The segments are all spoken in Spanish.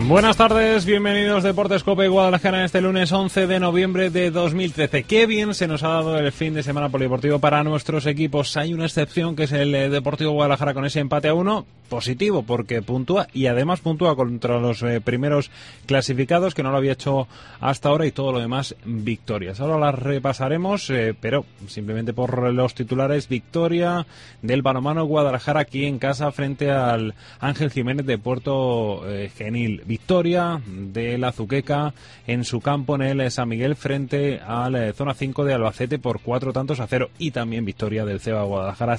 Buenas tardes, bienvenidos Deportes Cope Guadalajara en este lunes 11 de noviembre de 2013. Qué bien se nos ha dado el fin de semana polideportivo para nuestros equipos. Hay una excepción que es el Deportivo Guadalajara con ese empate a 1, positivo porque puntúa y además puntúa contra los primeros clasificados, que no lo había hecho hasta ahora, y todo lo demás victorias. Ahora las repasaremos, pero simplemente por los titulares. Victoria del balonmano Guadalajara aquí en casa frente al Ángel Jiménez de Puerto Genil. Victoria de la Azuqueca en su campo en el San Miguel frente al Zona 5 de Albacete por 4-0, y también victoria del CEBA Guadalajara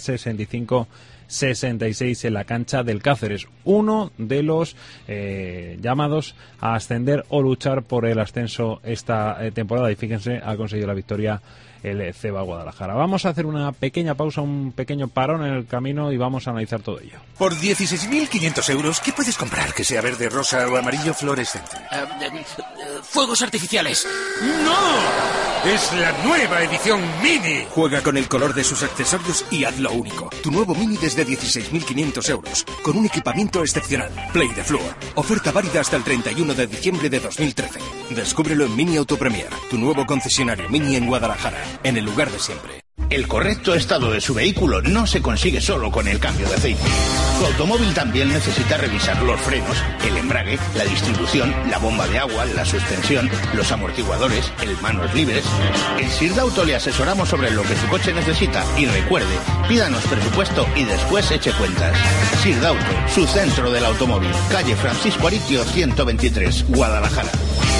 65-66 en la cancha del Cáceres, uno de los llamados a ascender o luchar por el ascenso esta temporada, y fíjense, ha conseguido la victoria el CEBA Guadalajara. Vamos a hacer una pequeña pausa, un pequeño parón en el camino, y vamos a analizar todo ello. Por 16.500 euros, ¿qué puedes comprar que sea verde, rosa o amarillo fluorescente? Fuegos artificiales. ¡No! Es la nueva edición Mini. Juega con el color de sus accesorios y hazlo único. Tu nuevo Mini desde 16.500 euros, con un equipamiento excepcional. Play the Floor. Oferta válida hasta el 31 de diciembre de 2013. Descúbrelo en Mini Auto Premier, tu nuevo concesionario Mini en Guadalajara, en el lugar de siempre. El correcto estado de su vehículo no se consigue solo con el cambio de aceite. Su automóvil también necesita revisar los frenos, el embrague, la distribución, la bomba de agua, la suspensión, los amortiguadores, el manos libres. En Sirdauto le asesoramos sobre lo que su coche necesita, y recuerde, pídanos presupuesto y después eche cuentas. Sirdauto, su centro del automóvil, calle Francisco Aritio 123, Guadalajara.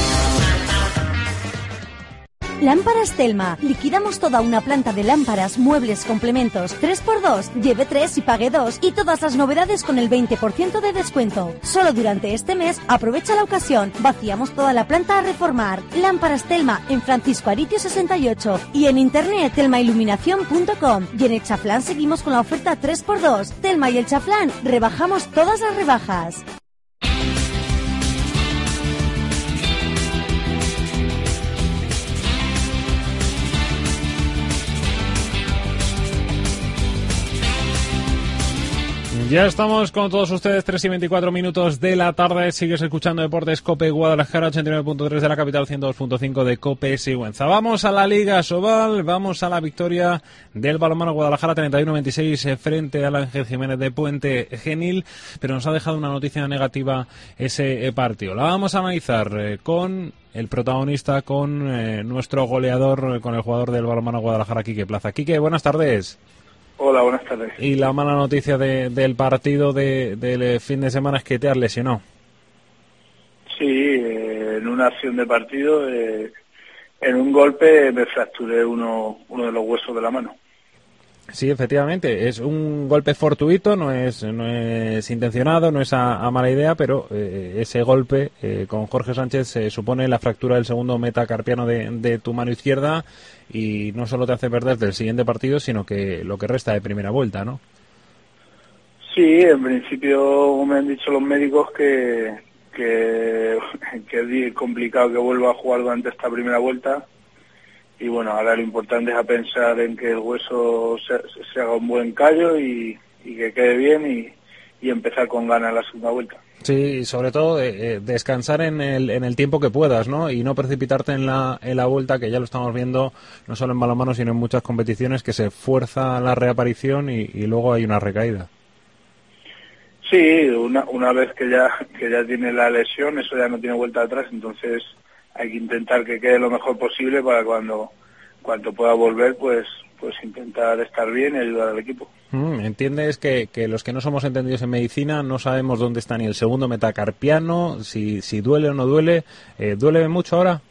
Lámparas Telma. Liquidamos toda una planta de lámparas, muebles, complementos. 3x2. Lleve 3 y pague 2. Y todas las novedades con el 20% de descuento. Solo durante este mes, aprovecha la ocasión. Vaciamos toda la planta a reformar. Lámparas Telma en Francisco Aritio 68. Y en internet telmailuminación.com. Y en el Chaflán seguimos con la oferta 3x2. Telma y el Chaflán, rebajamos todas las rebajas. Ya estamos con todos ustedes, 3:24 de la tarde. Sigues escuchando Deportes Cope Guadalajara, 89.3 de la capital, 102.5 de Cope Sigüenza. Vamos a la Liga Sobal, vamos a la victoria del balonmano Guadalajara 31-26 frente al Ángel Jiménez de Puente Genil, pero nos ha dejado una noticia negativa ese partido. La vamos a analizar con el protagonista, con nuestro goleador, con el jugador del balonmano Guadalajara, Quique Plaza. Quique, buenas tardes. Hola, buenas tardes. Y la mala noticia del partido del fin de semana es que te has lesionado. Sí, en una acción de partido, en un golpe me fracturé uno de los huesos de la mano. Sí, efectivamente, es un golpe fortuito, no es intencionado, no es a mala idea, pero ese golpe con Jorge Sánchez supone la fractura del segundo metacarpiano de tu mano izquierda, y no solo te hace perder del siguiente partido, sino que lo que resta de primera vuelta, ¿no? Sí, en principio me han dicho los médicos que es complicado que vuelva a jugar durante esta primera vuelta. Y bueno, ahora lo importante es a pensar en que el hueso se haga un buen callo y que quede bien y empezar con ganas la segunda vuelta. Sí, y sobre todo descansar en el tiempo que puedas, ¿no? Y no precipitarte en la vuelta, que ya lo estamos viendo no solo en balonmano sino en muchas competiciones, que se fuerza la reaparición y luego hay una recaída. Sí, una vez que ya tiene la lesión, eso ya no tiene vuelta atrás, entonces hay que intentar que quede lo mejor posible para cuando pueda volver, pues intentar estar bien y ayudar al equipo. ¿Entiendes que los que no somos entendidos en medicina no sabemos dónde está ni el segundo metacarpiano, si duele o no duele? ¿Duele mucho ahora?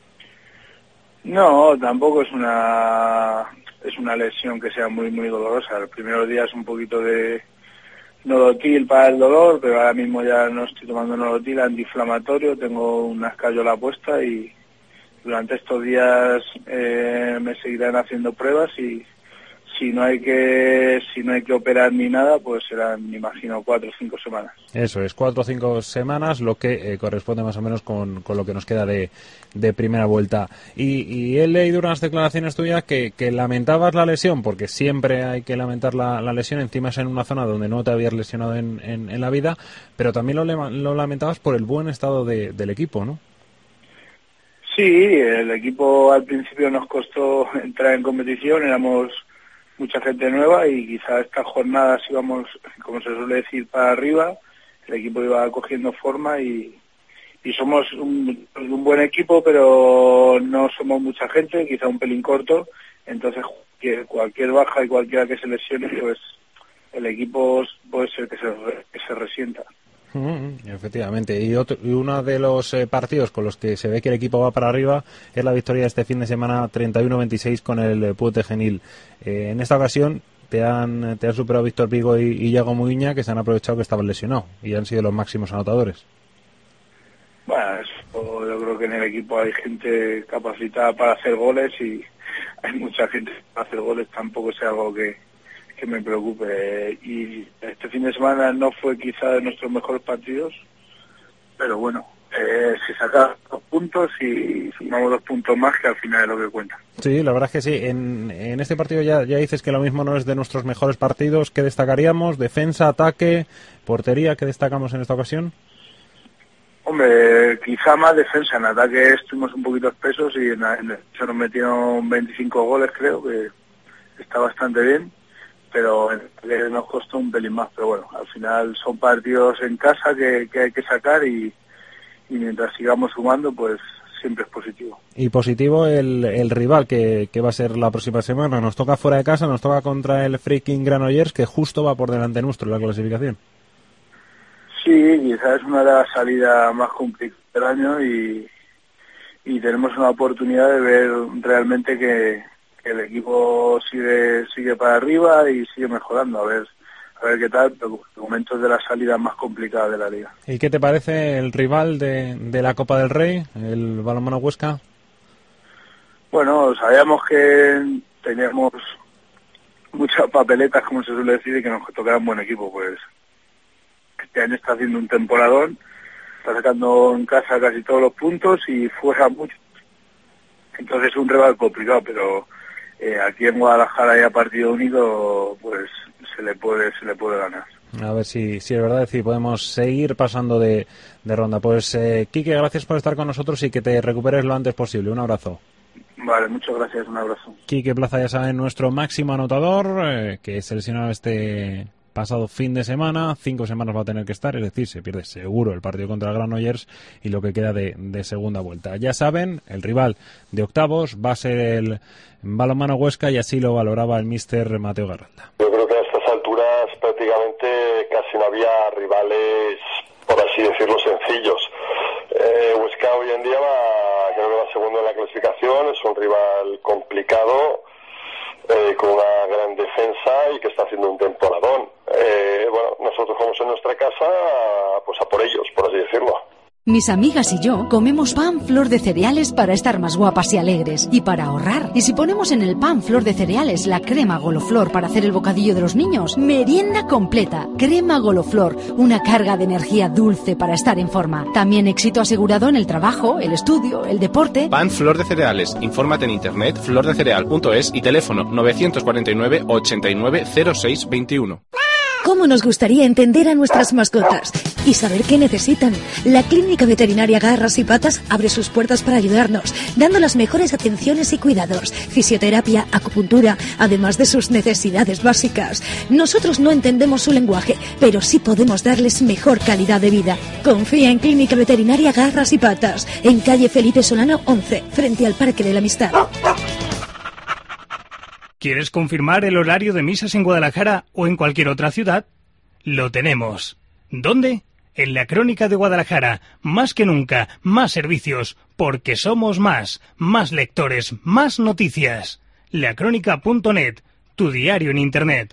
No, tampoco es una lesión que sea muy muy dolorosa. Los primeros días un poquito de Nolotil para el dolor, pero ahora mismo ya no estoy tomando Nolotil, antiinflamatorio, tengo una escayola puesta y durante estos días me seguirán haciendo pruebas y si no hay que operar ni nada, pues serán, me imagino, 4 o 5 semanas. Eso es, 4 o 5 semanas, lo que corresponde más o menos con lo que nos queda de primera vuelta. Y he leído unas declaraciones tuyas que lamentabas la lesión, porque siempre hay que lamentar la lesión, encima es en una zona donde no te habías lesionado en la vida, pero también lo lamentabas por el buen estado del equipo, ¿no? Sí, el equipo al principio nos costó entrar en competición, éramos mucha gente nueva y quizá estas jornadas íbamos, como se suele decir, para arriba, el equipo iba cogiendo forma y somos un buen equipo, pero no somos mucha gente, quizá un pelín corto, entonces cualquier baja y cualquiera que se lesione, pues el equipo puede ser que se resienta. Efectivamente, y uno de los partidos con los que se ve que el equipo va para arriba es la victoria de este fin de semana 31-26 con el Puente Genil. En esta ocasión te han superado Víctor Vigo y Iago Muiña, que se han aprovechado que estaban lesionados y han sido los máximos anotadores. Bueno, yo creo que en el equipo hay gente capacitada para hacer goles y hay mucha gente para hacer goles, tampoco es algo que me preocupe. Y este fin de semana no fue quizá de nuestros mejores partidos, pero bueno, se sacan 2 puntos y sumamos 2 puntos más, que al final es lo que cuenta. Sí, la verdad es que sí. En este partido ya dices que lo mismo no es de nuestros mejores partidos. ¿Qué destacaríamos? ¿Defensa, ataque, portería? ¿Qué destacamos en esta ocasión? Hombre, quizá más defensa. En ataque estuvimos un poquito espesos y se nos metieron 25 goles, creo, que está bastante bien, pero nos costó un pelín más. Pero bueno, al final son partidos en casa que hay que sacar y mientras sigamos sumando, pues siempre es positivo. Y positivo el rival que va a ser la próxima semana. Nos toca fuera de casa, nos toca contra el Freaking Granollers, que justo va por delante nuestro en la clasificación. Sí, quizás es una de las salidas más complicadas del año y tenemos una oportunidad de ver realmente que el equipo sigue para arriba y sigue mejorando, a ver qué tal, pero de momento es de las salidas más complicadas de la liga. ¿Y qué te parece el rival de la Copa del Rey, el Balonmano Huesca? Bueno, sabíamos que teníamos muchas papeletas, como se suele decir, y que nos tocara un buen equipo, pues este año está haciendo un temporadón, está sacando en casa casi todos los puntos y fuera muchos. Entonces es un rival complicado, pero aquí en Guadalajara ya partido único, pues se le puede ganar. A ver si es verdad, si podemos seguir pasando de ronda. Pues Quique, gracias por estar con nosotros y que te recuperes lo antes posible. Un abrazo. Vale, muchas gracias, un abrazo. Quique Plaza, ya saben, nuestro máximo anotador, que seleccionado este pasado fin de semana. 5 semanas va a tener que estar, es decir, se pierde seguro el partido contra el Granollers y lo que queda de segunda vuelta. Ya saben, el rival de octavos va a ser el Balonmano Huesca y así lo valoraba el míster Mateo Garralda. Yo creo que a estas alturas prácticamente casi no había rivales, por así decirlo, sencillos. Huesca hoy en día creo que va segundo en la clasificación, es un rival complicado, con una gran defensa y que está haciendo un temporadón. Bueno, nosotros como en nuestra casa, pues a por ellos, por así decirlo. Mis amigas y yo comemos pan flor de cereales para estar más guapas y alegres y para ahorrar. Y si ponemos en el pan flor de cereales la crema Goloflor para hacer el bocadillo de los niños, merienda completa. Crema Goloflor, una carga de energía dulce para estar en forma. También éxito asegurado en el trabajo, el estudio, el deporte. Pan flor de cereales. Infórmate en internet flordecereal.es y teléfono 949 89 06 21. ¿Cómo nos gustaría entender a nuestras mascotas y saber qué necesitan? La Clínica Veterinaria Garras y Patas abre sus puertas para ayudarnos, dando las mejores atenciones y cuidados, fisioterapia, acupuntura, además de sus necesidades básicas. Nosotros no entendemos su lenguaje, pero sí podemos darles mejor calidad de vida. Confía en Clínica Veterinaria Garras y Patas, en calle Felipe Solano 11, frente al Parque de la Amistad. ¿Quieres confirmar el horario de misas en Guadalajara o en cualquier otra ciudad? Lo tenemos. ¿Dónde? En la Crónica de Guadalajara. Más que nunca, más servicios, porque somos más lectores, más noticias. Lacrónica.net, tu diario en Internet.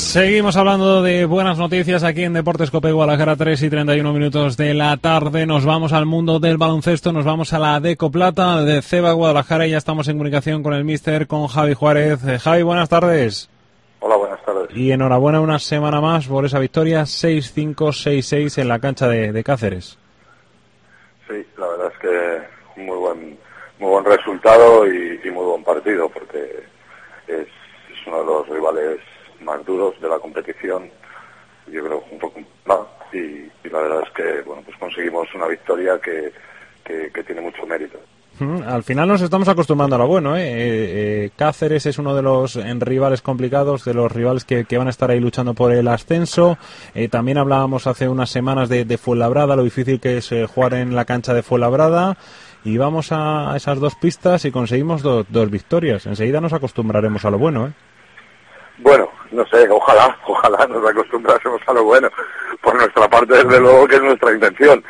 Seguimos hablando de buenas noticias aquí en Deportes Cope Guadalajara, 3:31 de la tarde. Nos vamos al mundo del baloncesto, nos vamos a la Deco Plata de CEBA Guadalajara y ya estamos en comunicación con el míster, con Javi Juárez. Javi, buenas tardes. Hola, buenas tardes. Y enhorabuena una semana más por esa victoria 6-5, 6-6 en la cancha de Cáceres. Sí, la verdad es que muy buen resultado y muy buen partido, porque es uno de los rivales más duros de la competición, yo creo un poco más, y la verdad es que bueno, pues conseguimos una victoria que tiene mucho mérito. Al final nos estamos acostumbrando a lo bueno, Cáceres es uno de los rivales complicados, de los rivales que van a estar ahí luchando por el ascenso. También hablábamos hace unas semanas de Fuenlabrada, lo difícil que es jugar en la cancha de Fuenlabrada, y vamos a esas dos pistas y conseguimos dos victorias. Enseguida nos acostumbraremos a lo bueno, Bueno, no sé, ojalá nos acostumbrásemos a lo bueno. Por nuestra parte, desde luego que es nuestra intención,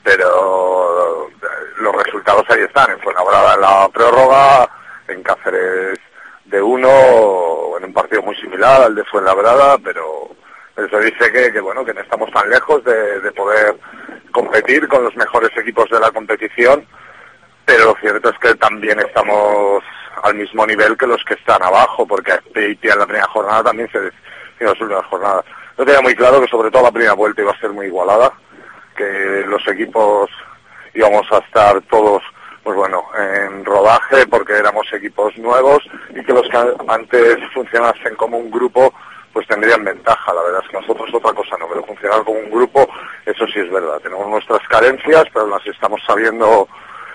pero los resultados ahí están. En Fuenlabrada en la prórroga, en Cáceres de 1, en un partido muy similar al de Fuenlabrada, pero eso dice que bueno, que no estamos tan lejos de poder competir con los mejores equipos de la competición, pero lo cierto es que también estamos al mismo nivel que los que están abajo, porque Peitia en la primera jornada también se decidió en las últimas jornadas. Yo tenía muy claro que sobre todo la primera vuelta iba a ser muy igualada, que los equipos íbamos a estar todos, pues bueno, en rodaje, porque éramos equipos nuevos, y que los que antes funcionasen como un grupo pues tendrían ventaja. La verdad es que nosotros otra cosa no, pero funcionar como un grupo, eso sí es verdad. Tenemos nuestras carencias, pero las estamos sabiendo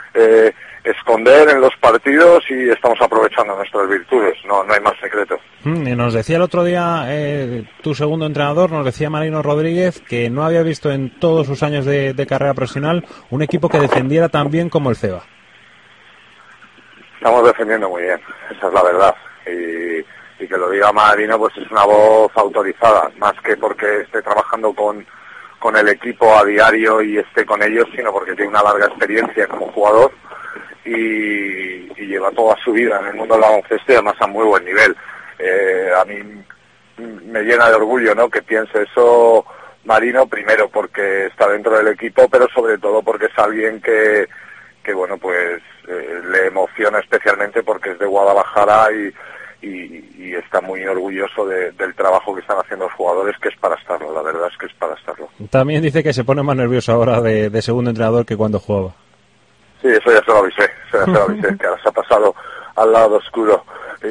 esconder en los partidos y estamos aprovechando nuestras virtudes, no hay más secreto. Y nos decía el otro día tu segundo entrenador, nos decía Marino Rodríguez, que no había visto en todos sus años de carrera profesional un equipo que defendiera tan bien como el CEBA. Estamos defendiendo muy bien, esa es la verdad, y que lo diga Marino pues es una voz autorizada, más que porque esté trabajando con el equipo a diario y esté con ellos, sino porque tiene una larga experiencia como jugador y lleva toda su vida en el mundo del baloncesto y además a muy buen nivel. A mí me llena de orgullo, ¿no?, que piense eso Marino, primero porque está dentro del equipo, pero sobre todo porque es alguien que bueno, pues le emociona especialmente porque es de Guadalajara y está muy orgulloso del trabajo que están haciendo los jugadores, que es para estarlo, la verdad es que es para estarlo. También dice que se pone más nervioso ahora de segundo entrenador que cuando jugaba. Sí, eso ya se lo avisé, que ahora se ha pasado al lado oscuro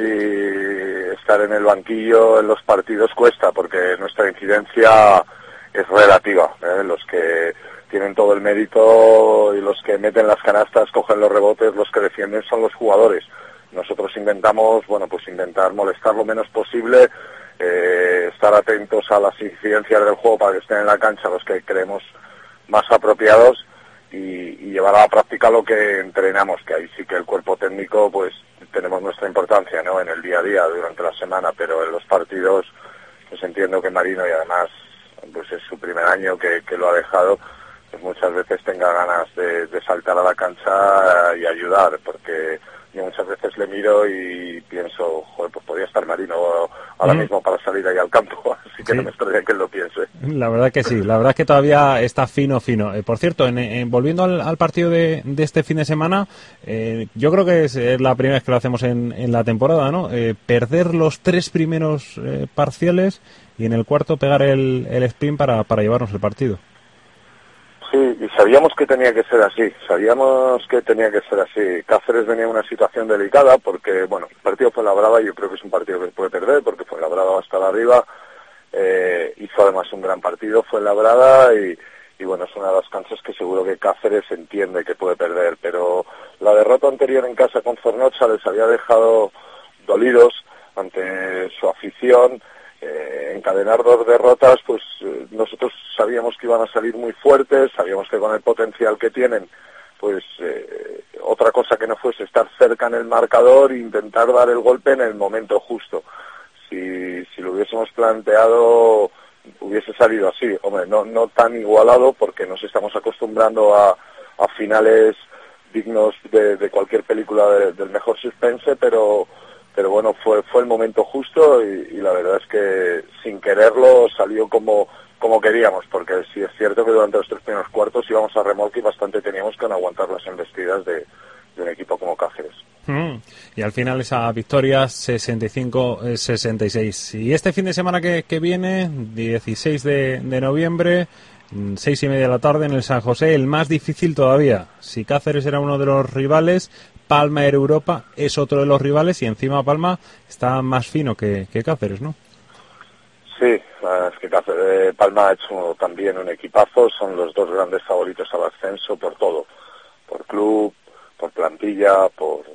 y estar en el banquillo en los partidos cuesta, porque nuestra incidencia es relativa, los que tienen todo el mérito y los que meten las canastas, cogen los rebotes, los que defienden son los jugadores. Nosotros intentamos, bueno, pues intentar molestar lo menos posible, estar atentos a las incidencias del juego para que estén en la cancha los que creemos más apropiados y llevar a la práctica lo que entrenamos, que ahí sí que el cuerpo técnico pues tenemos nuestra importancia, ¿no?, en el día a día, durante la semana, pero en los partidos pues entiendo que Marino, y además pues es su primer año que lo ha dejado, pues muchas veces tenga ganas de saltar a la cancha y ayudar, porque yo muchas veces le miro y pienso, joder, pues podría estar Marino ahora mismo para salir ahí al campo, así que sí, no me extraña que él lo piense. La verdad que sí, la verdad es que todavía está fino. Por cierto, volviendo al partido de este fin de semana, yo creo que es la primera vez que lo hacemos en la temporada, ¿no? Perder los 3 primeros parciales y en el cuarto pegar el sprint para llevarnos el partido. Sí, y sabíamos que tenía que ser así, Cáceres venía en una situación delicada porque, bueno, el partido Fuenlabrada yo creo que es un partido que puede perder porque Fuenlabrada va a estar arriba, hizo además un gran partido Fuenlabrada y bueno, es una de las canchas que seguro que Cáceres entiende que puede perder, pero la derrota anterior en casa con Zornocha les había dejado dolidos ante su afición. Encadenar 2 derrotas, pues nosotros sabíamos que iban a salir muy fuertes, sabíamos que con el potencial que tienen, pues otra cosa que no fuese estar cerca en el marcador e intentar dar el golpe en el momento justo. Si lo hubiésemos planteado, hubiese salido así, hombre, no tan igualado, porque nos estamos acostumbrando a finales dignos de cualquier película del mejor suspense, pero bueno, fue el momento justo y la verdad es que sin quererlo salió como queríamos, porque sí es cierto que durante los 3 primeros cuartos íbamos a remolque y bastante teníamos que aguantar las embestidas de un equipo como Cáceres. Y al final esa victoria 65-66. Y este fin de semana que viene, 16 de noviembre, 6:30 de la tarde en el San José, el más difícil todavía. Si Cáceres era uno de los rivales, Palma Europa es otro de los rivales y encima Palma está más fino que Cáceres, ¿no? Sí, es que Palma ha hecho también un equipazo, son los 2 grandes favoritos al ascenso por todo, por club, por plantilla,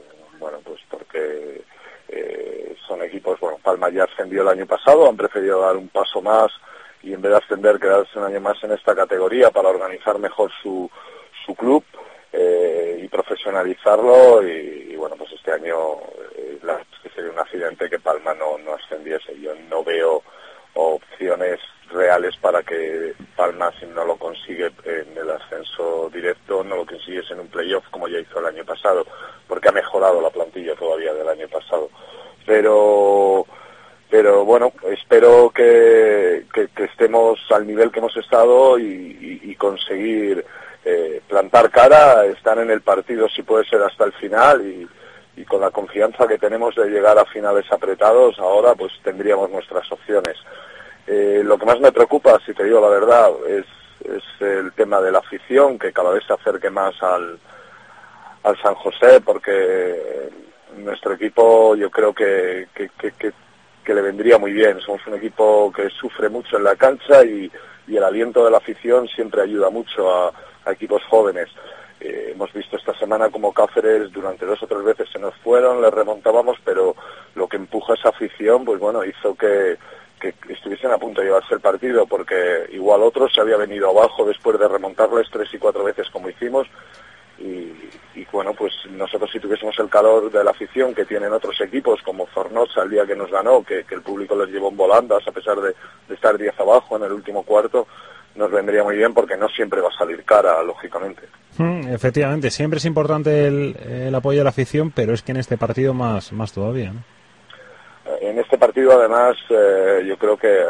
porque son equipos, Palma ya ascendió el año pasado, han preferido dar un paso más y en vez de ascender quedarse un año más en esta categoría para organizar mejor su club y profesionalizarlo y pues este año que sería un accidente que Palma no ascendiese. Yo no veo opciones reales para que Palma, si no lo consigue en el ascenso directo, no lo consigues en un playoff como ya hizo el año pasado, porque ha mejorado la plantilla todavía del año pasado. Pero bueno, espero que estemos al nivel que hemos estado y conseguir plantar cara, estar en el partido si puede ser hasta el final y con la confianza que tenemos de llegar a finales apretados, ahora pues tendríamos nuestras opciones. Lo que más me preocupa, si te digo la verdad, es el tema de la afición, que cada vez se acerque más al San José, porque nuestro equipo yo creo que le vendría muy bien. Somos un equipo que sufre mucho en la cancha y el aliento de la afición siempre ayuda mucho a equipos jóvenes. Hemos visto esta semana como Cáceres durante 2 o 3 veces se nos fueron, les remontábamos, pero lo que empuja esa afición, pues bueno, hizo que estuviesen a punto de llevarse el partido, porque igual otros se había venido abajo después de remontarles 3 y 4 veces como hicimos, y bueno, pues nosotros si tuviésemos el calor de la afición que tienen otros equipos como Zornoza el día que nos ganó, que el público les llevó en volandas a pesar de estar 10 abajo en el último cuarto, nos vendría muy bien, porque no siempre va a salir cara, lógicamente. Efectivamente, siempre es importante el apoyo de la afición, pero es que en este partido más todavía, ¿no? En este partido, además, yo creo que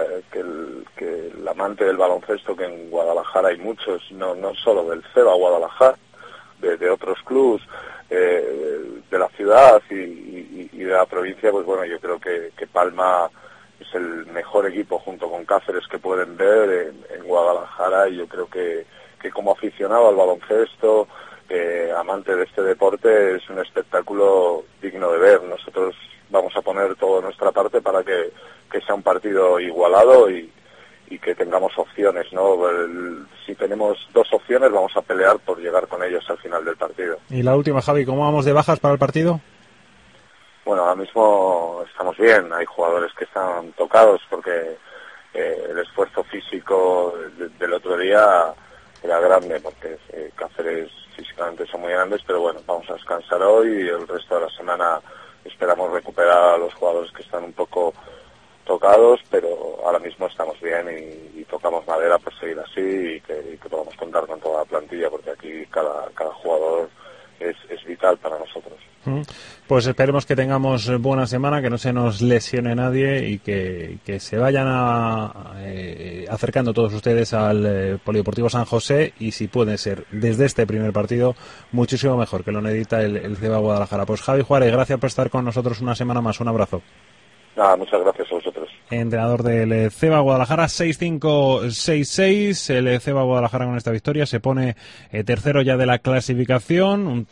el amante del baloncesto, que en Guadalajara hay muchos, no solo del CEBA Guadalajara, de otros clubs, de la ciudad y de la provincia, pues bueno, yo creo que Palma es el mejor equipo junto con Cáceres que pueden ver en Guadalajara, y yo creo que como aficionado al baloncesto, amante de este deporte, es un espectáculo digno de ver. Nosotros vamos a poner toda nuestra parte para que sea un partido igualado y que tengamos opciones, ¿no? Si tenemos 2 opciones, vamos a pelear por llegar con ellos al final del partido. Y la última, Javi, ¿cómo vamos de bajas para el partido? Bueno, ahora mismo estamos bien. Hay jugadores que están tocados porque el esfuerzo físico del otro día era grande, porque Cáceres físicamente son muy grandes, pero bueno, vamos a descansar hoy y el resto de la semana esperamos recuperar a los jugadores que están un poco tocados, pero ahora mismo estamos bien y tocamos madera por seguir así y que podamos contar con toda la plantilla, porque aquí cada jugador es vital para nosotros. Pues esperemos que tengamos buena semana, que no se nos lesione nadie y que se vayan acercando todos ustedes al Polideportivo San José, y si puede ser desde este primer partido, muchísimo mejor, que lo necesita el CEBA Guadalajara. Pues Javi Juárez, gracias por estar con nosotros una semana más. Un abrazo. Nada, muchas gracias a vosotros. Entrenador del CEBA Guadalajara, 6-5-6-6. El CEBA Guadalajara con esta victoria se pone tercero ya de la clasificación, un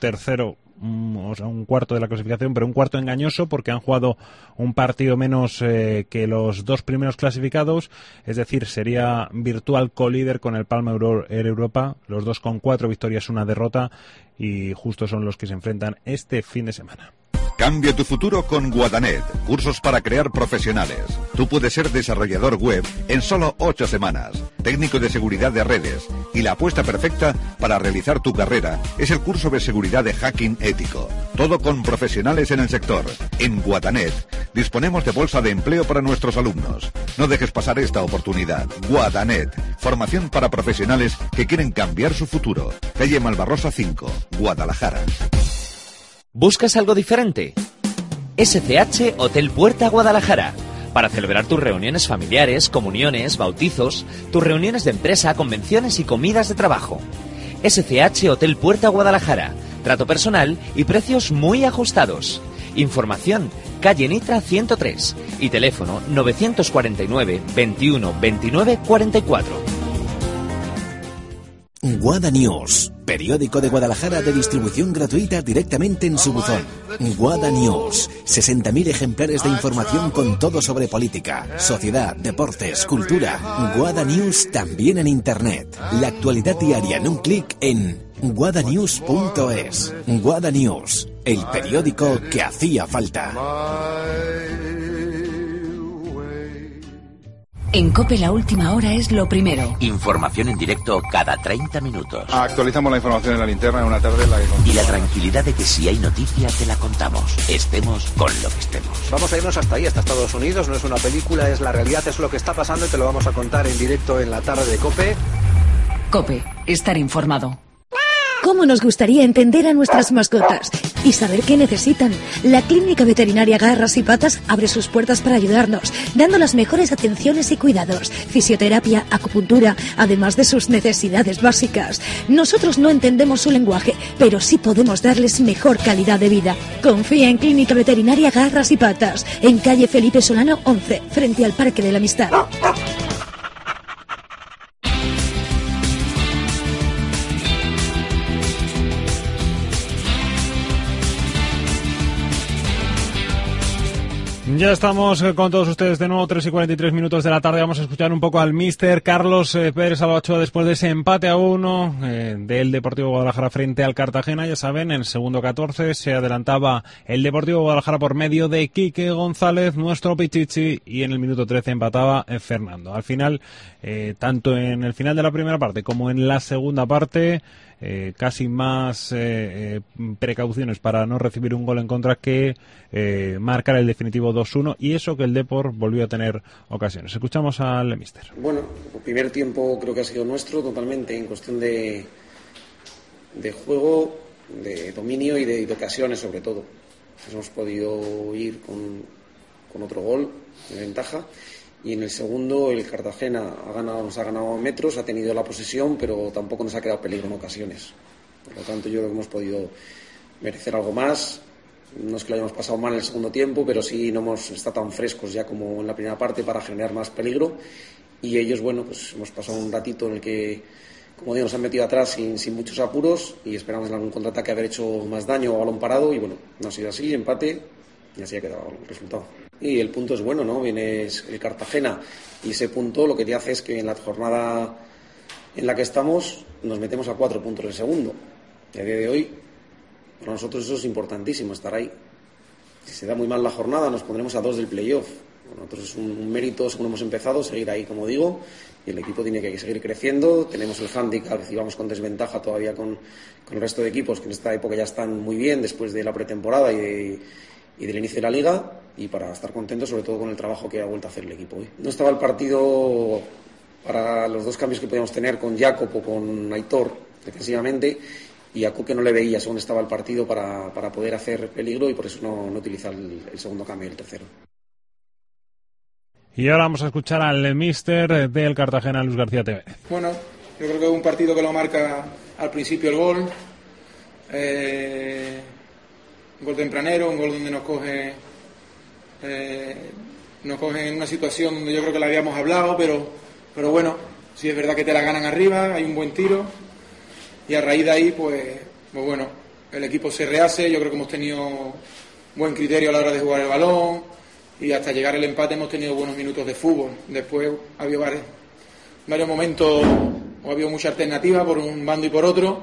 cuarto de la clasificación, pero un cuarto engañoso, porque han jugado un partido menos que los 2 primeros clasificados, es decir, sería virtual colíder con el Palma Europa, los dos con 4 victorias, 1 derrota, y justo son los que se enfrentan este fin de semana. Cambia tu futuro con Guadanet, cursos para crear profesionales. Tú puedes ser desarrollador web en solo 8 semanas, técnico de seguridad de redes, y la apuesta perfecta para realizar tu carrera es el curso de seguridad de hacking ético. Todo con profesionales en el sector. En Guadanet disponemos de bolsa de empleo para nuestros alumnos. No dejes pasar esta oportunidad. Guadanet, formación para profesionales que quieren cambiar su futuro. Calle Malvarrosa 5, Guadalajara. ¿Buscas algo diferente? SCH Hotel Puerta Guadalajara. Para celebrar tus reuniones familiares, comuniones, bautizos, tus reuniones de empresa, convenciones y comidas de trabajo. SCH Hotel Puerta Guadalajara. Trato personal y precios muy ajustados. Información, calle Nitra 103 y teléfono 949 21 29 44. Guada News, periódico de Guadalajara de distribución gratuita directamente en su buzón. Guada News, 60.000 ejemplares de información con todo sobre política, sociedad, deportes, cultura. Guada News también en internet. La actualidad diaria en un clic en guadanews.es. Guada News, el periódico que hacía falta. En COPE la última hora es lo primero. Información en directo cada 30 minutos. Actualizamos la información en la linterna en una tarde en la que... Y la tranquilidad de que si hay noticia te la contamos. Estemos con lo que estemos. Vamos a irnos hasta ahí, hasta Estados Unidos. No es una película, es la realidad, es lo que está pasando y te lo vamos a contar en directo en la tarde de COPE. COPE, estar informado. ¿Cómo nos gustaría entender a nuestras mascotas y saber qué necesitan? La Clínica Veterinaria Garras y Patas abre sus puertas para ayudarnos, dando las mejores atenciones y cuidados, fisioterapia, acupuntura, además de sus necesidades básicas. Nosotros no entendemos su lenguaje, pero sí podemos darles mejor calidad de vida. Confía en Clínica Veterinaria Garras y Patas, en calle Felipe Solano 11, frente al Parque de la Amistad. Ya estamos con todos ustedes de nuevo, 3:43 minutos de la tarde. Vamos a escuchar un poco al míster Carlos Pérez Albachoa después de ese empate a 1 del Deportivo Guadalajara frente al Cartagena. Ya saben, en el segundo 14 se adelantaba el Deportivo Guadalajara por medio de Quique González, nuestro Pichichi, y en el minuto 13 empataba Fernando. Al final, tanto en el final de la primera parte como en la segunda parte, casi más precauciones para no recibir un gol en contra que marcar el definitivo 2-1, y eso que el Depor volvió a tener ocasiones. Escuchamos al míster. Bueno, el primer tiempo creo que ha sido nuestro totalmente en cuestión de juego, de dominio y de ocasiones sobre todo. Hemos podido ir con otro gol de ventaja. Y en el segundo el Cartagena nos ha ganado metros, ha tenido la posesión, pero tampoco nos ha quedado peligro en ocasiones. Por lo tanto, yo creo que hemos podido merecer algo más. No es que lo hayamos pasado mal en el segundo tiempo, pero sí no hemos estado tan frescos ya como en la primera parte para generar más peligro. Y ellos, bueno, pues hemos pasado un ratito en el que, como digo, nos han metido atrás sin muchos apuros y esperamos en algún contraataque haber hecho más daño o balón parado. Y bueno, no ha sido así, empate, y así ha quedado el resultado. Y el punto es bueno, ¿no? Viene el Cartagena y ese punto lo que te hace es que en la jornada en la que estamos nos metemos a 4 puntos del segundo. Y a día de hoy, para nosotros eso es importantísimo, estar ahí. Si se da muy mal la jornada, nos pondremos a 2 del playoff. Para nosotros es un mérito, según hemos empezado, seguir ahí, como digo, y el equipo tiene que seguir creciendo. Tenemos el hándicap, si vamos con desventaja todavía con el resto de equipos, que en esta época ya están muy bien después de la pretemporada y del inicio de la liga, y para estar contentos sobre todo con el trabajo que ha vuelto a hacer el equipo hoy. No estaba el partido para los dos cambios que podíamos tener con Jacob o con Aitor defensivamente, y a Coque no le veía según estaba el partido para poder hacer peligro, y por eso no utiliza el segundo cambio y el tercero. Y ahora vamos a escuchar al míster del Cartagena, Luis García Tevez. Bueno, yo creo que es un partido que lo marca al principio el gol. Un gol tempranero, un gol donde nos coge en una situación donde yo creo que la habíamos hablado, pero bueno, sí es verdad que te la ganan arriba, hay un buen tiro, y a raíz de ahí pues bueno, el equipo se rehace. Yo creo que hemos tenido buen criterio a la hora de jugar el balón, y hasta llegar al empate hemos tenido buenos minutos de fútbol. Después ha habido varios momentos, o ha habido mucha alternativa por un bando y por otro.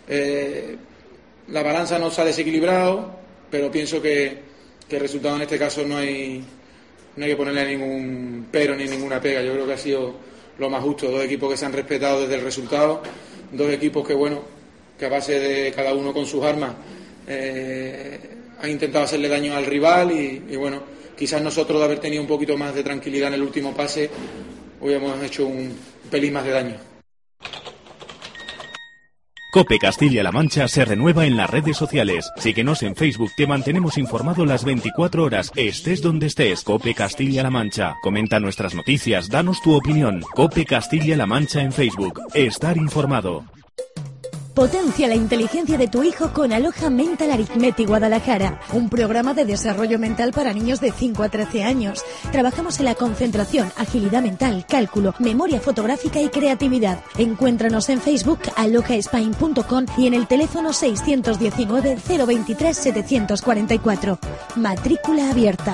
La balanza no se ha desequilibrado, pero pienso que el resultado en este caso no hay que ponerle ningún pero ni ninguna pega. Yo creo que ha sido lo más justo. 2 equipos que se han respetado desde el resultado, 2 equipos que a base de cada uno con sus armas han intentado hacerle daño al rival, y bueno, quizás nosotros de haber tenido un poquito más de tranquilidad en el último pase, hoy hemos hecho un pelín más de daño. COPE Castilla-La Mancha se renueva en las redes sociales. Síguenos en Facebook, te mantenemos informado las 24 horas, estés donde estés. COPE Castilla-La Mancha. Comenta nuestras noticias, danos tu opinión. COPE Castilla-La Mancha en Facebook. Estar informado. Potencia la inteligencia de tu hijo con Aloha Mental Arithmetic Guadalajara, un programa de desarrollo mental para niños de 5 a 13 años. Trabajamos en la concentración, agilidad mental, cálculo, memoria fotográfica y creatividad. Encuéntranos en Facebook, alohaspine.com y en el teléfono 619 023 744. Matrícula abierta.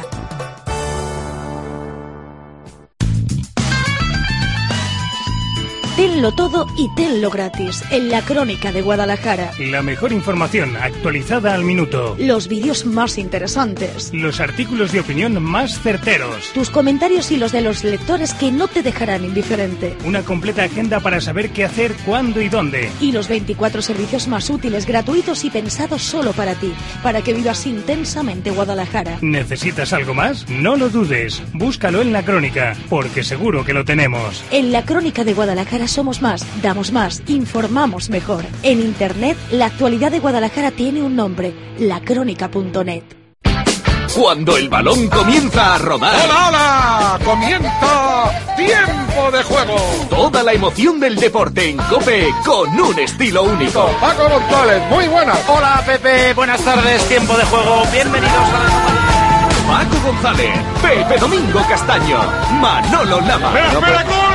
Tenlo todo y tenlo gratis en La Crónica de Guadalajara. La mejor información actualizada al minuto. Los vídeos más interesantes. Los artículos de opinión más certeros. Tus comentarios y los de los lectores que no te dejarán indiferente. Una completa agenda para saber qué hacer, cuándo y dónde. Y los 24 servicios más útiles, gratuitos y pensados solo para ti, para que vivas intensamente Guadalajara. ¿Necesitas algo más? No lo dudes. Búscalo en La Crónica, porque seguro que lo tenemos. En La Crónica de Guadalajara somos más, damos más, informamos mejor. En Internet, la actualidad de Guadalajara tiene un nombre: lacrónica.net. Cuando el balón comienza a rodar. ¡Hola, hola! ¡Comienza Tiempo de Juego! Toda la emoción del deporte en COPE con un estilo único. Paco González, muy buenas. Hola, Pepe, buenas tardes. Tiempo de Juego. Bienvenidos a Paco González, Pepe Domingo Castaño, Manolo Lama. ¡Espera! ¡Gol!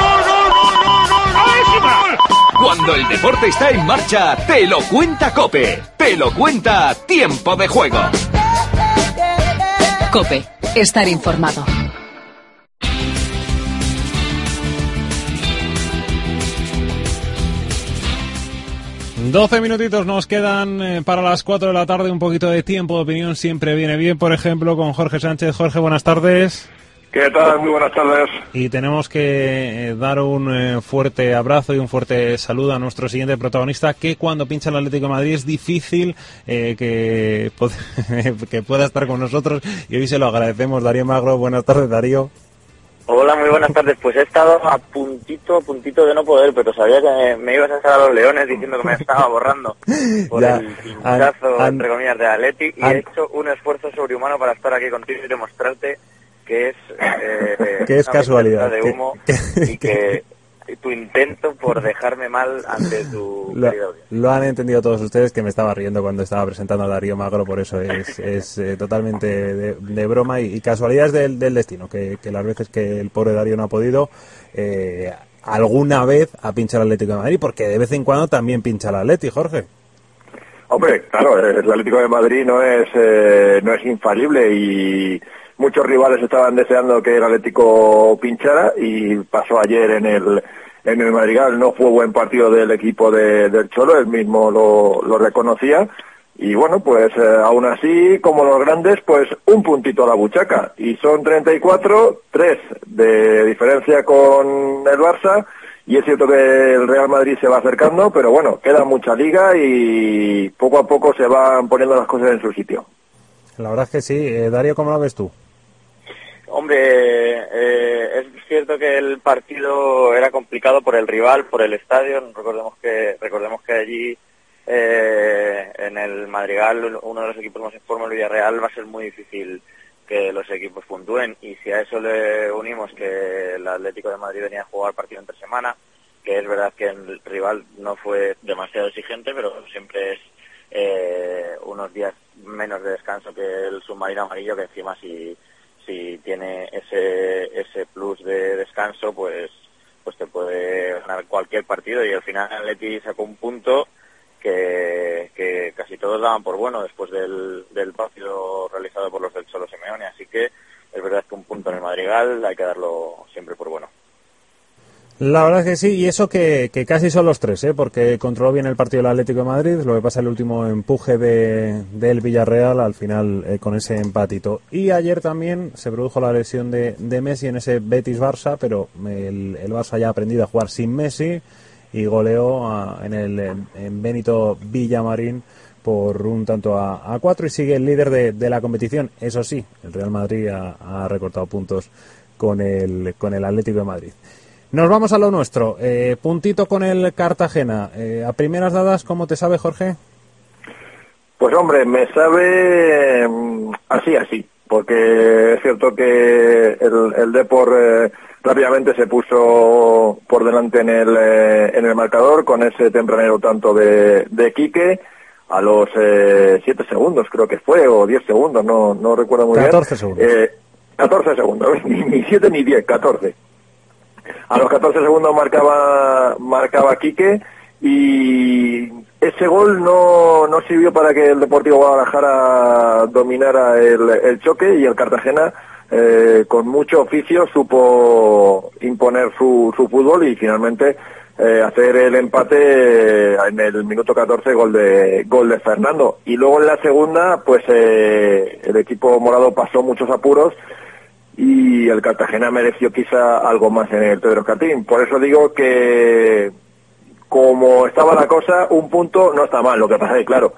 Cuando el deporte está en marcha, te lo cuenta COPE. Te lo cuenta Tiempo de Juego. COPE. Estar informado. Doce minutitos nos quedan para las 4 de la tarde. Un poquito de tiempo de opinión siempre viene bien. Por ejemplo, con Jorge Sánchez. Jorge, buenas tardes. ¿Qué tal? Muy buenas tardes. Y tenemos que dar un fuerte abrazo y un fuerte saludo a nuestro siguiente protagonista, que cuando pincha el Atlético de Madrid es difícil que pueda estar con nosotros, y hoy se lo agradecemos. Darío Magro, buenas tardes, Darío. Hola, muy buenas tardes. Pues he estado a puntito de no poder, pero sabía que me ibas a echar a los leones diciendo que me estaba borrando por ya, el pinchazo, entre comillas, de Atleti, y he hecho un esfuerzo sobrehumano para estar aquí contigo y demostrarte que es que es casualidad de humo y que tu intento por dejarme mal ante tu querida audiencia. Lo han entendido todos ustedes, que me estaba riendo cuando estaba presentando a Darío Magro, por eso es totalmente de broma y casualidades del destino, que las veces que el pobre Darío no ha podido, alguna vez ha pinchado al Atlético de Madrid, porque de vez en cuando también pincha el Atleti, Jorge. Hombre, claro, el Atlético de Madrid no es infalible, y muchos rivales estaban deseando que el Atlético pinchara, y pasó ayer en el Madrigal. No fue buen partido del equipo del Cholo, él mismo lo reconocía, y bueno, pues aún así, como los grandes, pues un puntito a la buchaca, y son 34, 3 de diferencia con el Barça, y es cierto que el Real Madrid se va acercando, pero bueno, queda mucha liga y poco a poco se van poniendo las cosas en su sitio. La verdad es que sí. Darío, ¿cómo lo ves tú? Hombre, es cierto que el partido era complicado por el rival, por el estadio. Recordemos que allí en el Madrigal, uno de los equipos más en forma, el Villarreal, va a ser muy difícil que los equipos puntúen, y si a eso le unimos que el Atlético de Madrid venía a jugar partido entre semana, que es verdad que el rival no fue demasiado exigente, pero siempre es unos días menos de descanso que el submarino amarillo, que encima si tiene ese plus de descanso, pues te puede ganar cualquier partido, y al final el Atleti sacó un punto que casi todos daban por bueno después del partido realizado por los del Cholo Simeone, así que es verdad que un punto en el Madrigal hay que darlo siempre por bueno. La verdad es que sí, y eso que casi son los tres, porque controló bien el partido del Atlético de Madrid. Lo que pasa el último empuje del Villarreal al final con ese empatito. Y ayer también se produjo la lesión de Messi en ese Betis-Barça, pero el Barça ya ha aprendido a jugar sin Messi y goleó en Benito Villamarín por un tanto a 4 y sigue el líder de la competición. Eso sí, el Real Madrid ha recortado puntos con el Atlético de Madrid. Nos vamos a lo nuestro. Puntito con el Cartagena. A primeras dadas, ¿cómo te sabe, Jorge? Pues hombre, me sabe así, porque es cierto que el Depor rápidamente se puso por delante en el marcador con ese tempranero tanto de Quique a los 7 segundos creo que fue, o 10 segundos, no recuerdo muy 14 bien. 14 segundos, ni 7 ni 10, 14. A los 14 segundos marcaba Quique, y ese gol no sirvió para que el Deportivo Guadalajara dominara el choque, y el Cartagena con mucho oficio supo imponer su fútbol y finalmente hacer el empate en el minuto 14, gol de Fernando. Y luego en la segunda, pues el equipo morado pasó muchos apuros y el Cartagena mereció quizá algo más en el Pedro Escartín. Por eso digo que, como estaba la cosa, un punto no está mal. Lo que pasa es que, claro,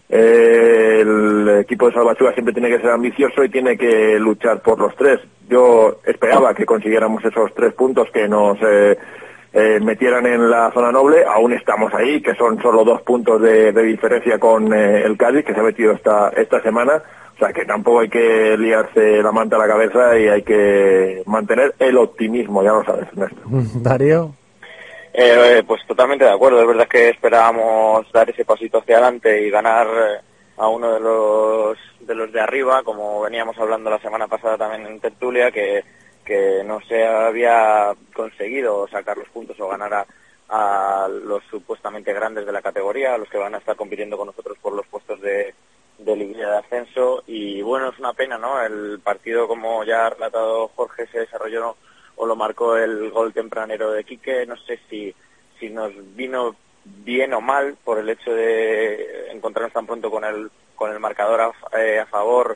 el equipo de Salvatruga siempre tiene que ser ambicioso y tiene que luchar por los 3. Yo esperaba que consiguiéramos esos 3 puntos que nos metieran en la zona noble. Aún estamos ahí, que son solo 2 puntos de diferencia con el Cádiz, que se ha metido esta semana. O sea que tampoco hay que liarse la manta a la cabeza y hay que mantener el optimismo, ya lo sabes, Ernesto. Darío. Pues totalmente de acuerdo. Es verdad que esperábamos dar ese pasito hacia adelante y ganar a uno de los de arriba, como veníamos hablando la semana pasada también en tertulia, que no se había conseguido sacar los puntos o ganar a los supuestamente grandes de la categoría, a los que van a estar compitiendo con nosotros por los puestos de liguilla de ascenso. Y bueno, es una pena, ¿no? El partido, como ya ha relatado Jorge, se desarrolló o lo marcó el gol tempranero de Quique. No sé si nos vino bien o mal por el hecho de encontrarnos tan pronto con el marcador a favor.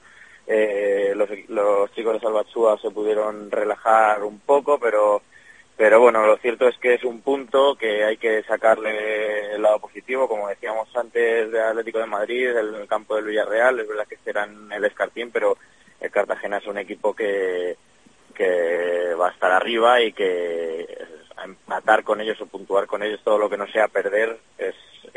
Los chicos de Salvatruga se pudieron relajar un poco, pero bueno, lo cierto es que es un punto que hay que sacarle el lado positivo, como decíamos antes, de Atlético de Madrid, del campo del Villarreal. Es verdad que será en el Escartín, pero el Cartagena es un equipo que va a estar arriba y que empatar con ellos o puntuar con ellos, todo lo que no sea perder, es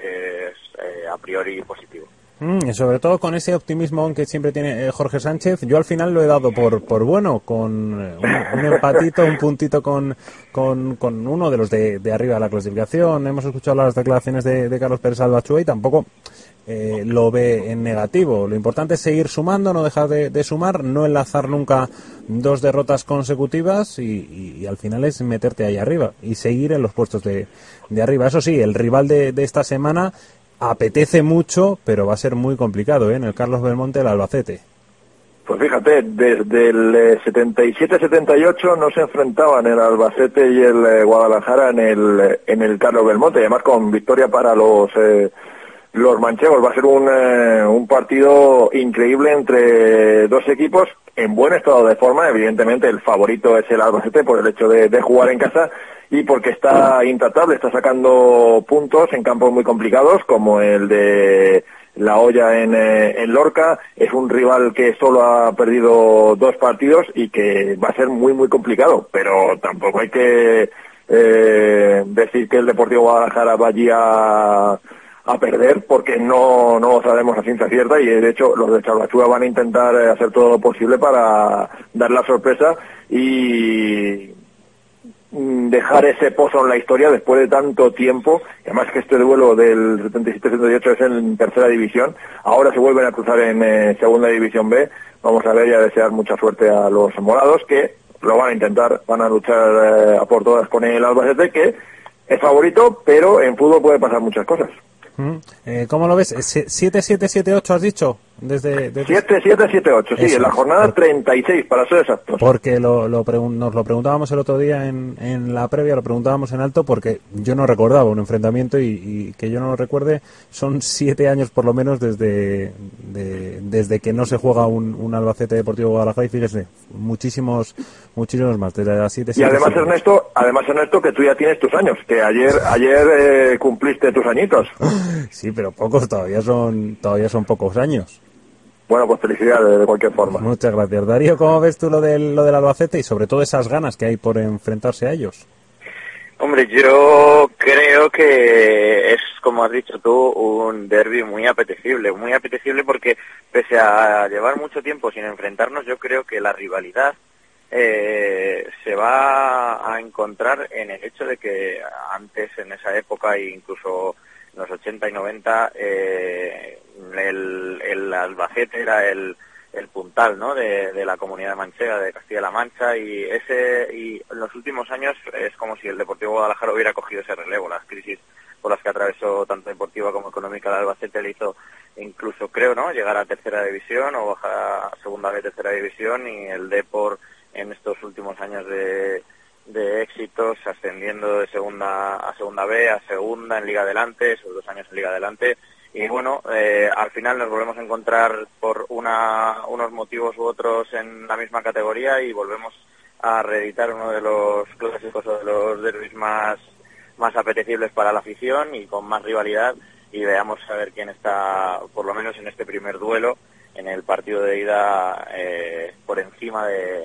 a priori positivo. Y sobre todo con ese optimismo que siempre tiene Jorge Sánchez. Yo al final lo he dado por bueno, con un empatito, un puntito con uno de los de arriba de la clasificación. Hemos escuchado las declaraciones de Carlos Pérez Salvatruga y tampoco lo ve en negativo. Lo importante es seguir sumando, no dejar de sumar, no enlazar nunca 2 derrotas consecutivas y al final es meterte ahí arriba y seguir en los puestos de arriba. Eso sí, el rival de esta semana apetece mucho, pero va a ser muy complicado, en el Carlos Belmonte, el Albacete. Pues fíjate, desde el 77-78 no se enfrentaban el Albacete y el Guadalajara en el Carlos Belmonte, además con victoria para los manchegos. Va a ser un partido increíble entre 2 equipos en buen estado de forma. Evidentemente el favorito es el Albacete por el hecho de jugar en casa y porque está intratable, está sacando puntos en campos muy complicados como el de La Hoya en Lorca. Es un rival que solo ha perdido 2 partidos y que va a ser muy muy complicado, pero tampoco hay que decir que el Deportivo Guadalajara va allí a perder, porque no lo sabemos a ciencia cierta, y de hecho los de Salvatruga van a intentar hacer todo lo posible para dar la sorpresa y dejar ese pozo en la historia después de tanto tiempo. Además que este duelo del 77-78 es en tercera división, ahora se vuelven a cruzar en segunda división B. Vamos a ver y a desear mucha suerte a los morados, que lo van a intentar, van a luchar a por todas con el Albacete, que es favorito, pero en fútbol puede pasar muchas cosas. ¿Cómo lo ves? 7-7-7-8 has dicho. Desde 7-7-7-8, sí, en la jornada 36, para ser exactos. Porque nos lo preguntábamos el otro día en la previa, lo preguntábamos en alto, porque yo no recordaba un enfrentamiento y que yo no lo recuerde, son 7 años por lo menos desde que no se juega un Albacete Deportivo Guadalajara, y fíjese, muchísimos más, desde las 7. Y además, Ernesto, que tú ya tienes tus años, que ayer cumpliste tus añitos. Sí, pero pocos, todavía son pocos años. Bueno, pues felicidades de cualquier forma. Muchas gracias. Darío, ¿cómo ves tú lo del Albacete y sobre todo esas ganas que hay por enfrentarse a ellos? Hombre, yo creo que es, como has dicho tú, un derbi muy apetecible porque pese a llevar mucho tiempo sin enfrentarnos, yo creo que la rivalidad se va a encontrar en el hecho de que antes, en esa época, e incluso en los 80 y 90, el Albacete era el puntal, ¿no?, de la comunidad manchega, de Castilla-La Mancha, y en los últimos años es como si el Deportivo Guadalajara hubiera cogido ese relevo. Las crisis por las que atravesó tanto deportiva como económica el Albacete le hizo incluso, creo, ¿no?, llegar a tercera división o bajar a segunda B, tercera división, y el Depor en estos últimos años de éxitos, ascendiendo de segunda a segunda B, a segunda en Liga Adelante, esos 2 años en Liga Adelante. Y bueno, al final nos volvemos a encontrar por unos motivos u otros en la misma categoría y volvemos a reeditar uno de los clásicos o de los derbis más apetecibles para la afición y con más rivalidad, y veamos a ver quién está, por lo menos en este primer duelo, en el partido de ida, por encima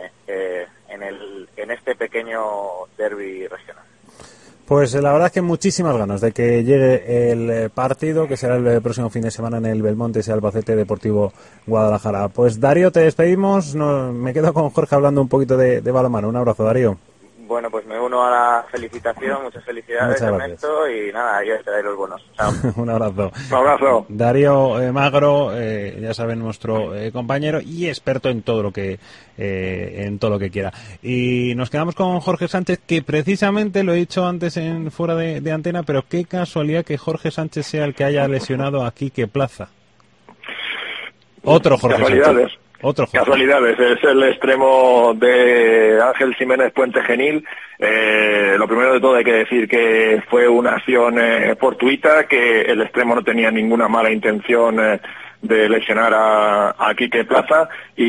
en este pequeño derbi regional. Pues la verdad es que muchísimas ganas de que llegue el partido, que será el próximo fin de semana en el Belmonte, ese Albacete Deportivo Guadalajara. Pues Darío, te despedimos. Me quedo con Jorge hablando un poquito de balonmano. Un abrazo, Darío. Bueno, pues me uno a la felicitación, muchas felicidades, Ernesto, y nada, yo te daré los bonos. Chao. Un abrazo. Un abrazo. Darío Magro, ya saben, nuestro compañero y experto en todo lo que quiera. Y nos quedamos con Jorge Sánchez, que precisamente lo he dicho antes fuera de antena, pero qué casualidad que Jorge Sánchez sea el que haya lesionado a Quique Plaza. Otro Jorge Sánchez. Casualidades, es el extremo de Ángel Jiménez Puente Genil. Lo primero de todo hay que decir que fue una acción fortuita, que el extremo no tenía ninguna mala intención de lesionar a Quique Plaza,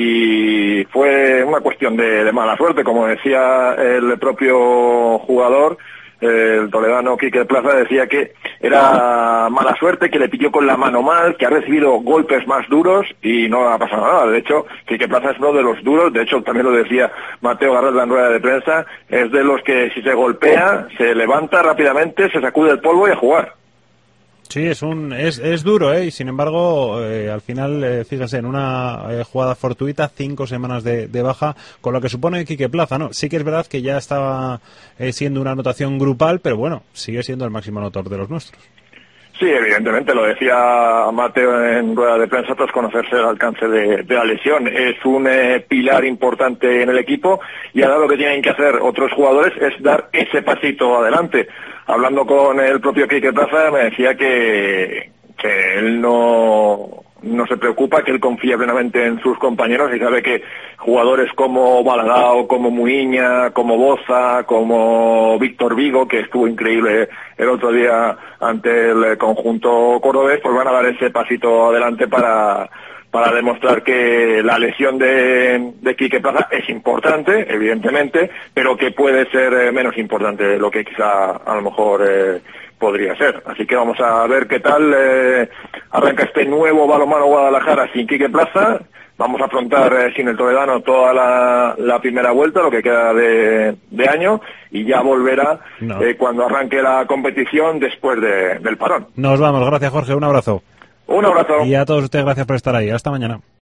y fue una cuestión de mala suerte, como decía el propio jugador. El toledano Quique Plaza decía que era mala suerte, que le pilló con la mano mal, que ha recibido golpes más duros y no ha pasado nada. De hecho, Quique Plaza es uno de los duros, de hecho también lo decía Mateo Garralda en rueda de prensa, es de los que si se golpea, se levanta rápidamente, se sacude el polvo y a jugar. Sí, es duro, y sin embargo, al final, fíjese, en una jugada fortuita, 5 semanas de baja, con lo que supone Quique Plaza, ¿no? Sí que es verdad que ya estaba siendo una anotación grupal, pero bueno, sigue siendo el máximo anotador de los nuestros. Sí, evidentemente, lo decía Mateo en rueda de prensa, tras conocerse el alcance de la lesión. Es un pilar importante en el equipo, y ahora lo que tienen que hacer otros jugadores es dar ese pasito adelante. Hablando con el propio Quique Plaza, me decía que él no se preocupa, que él confía plenamente en sus compañeros y sabe que jugadores como Baladao, como Muiña, como Boza, como Víctor Vigo, que estuvo increíble el otro día ante el conjunto cordobés, pues van a dar ese pasito adelante para demostrar que la lesión de Quique Plaza es importante, evidentemente, pero que puede ser menos importante de lo que quizá a lo mejor podría ser. Así que vamos a ver qué tal arranca este nuevo balonmano Guadalajara sin Quique Plaza. Vamos a afrontar sin el toledano toda la primera vuelta, lo que queda de año, y ya volverá cuando arranque la competición después del parón. Nos vamos, gracias Jorge, un abrazo. Un abrazo. Y a todos ustedes, gracias por estar ahí. Hasta mañana.